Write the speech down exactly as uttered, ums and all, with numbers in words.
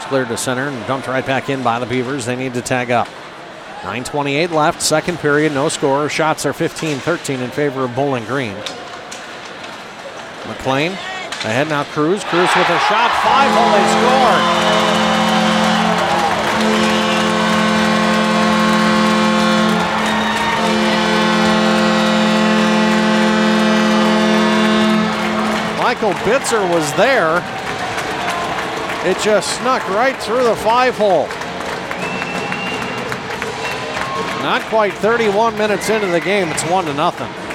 cleared to center and dumped right back in by the Beavers. They need to tag up. nine twenty-eight left, second period, no score. Shots are fifteen thirteen in favor of Bowling Green. McLean ahead now, Cruz. Cruz with a shot, five-hole, they score. Michael Bitzer was there. It just snuck right through the five-hole. Not quite thirty-one minutes into the game, it's one to nothing.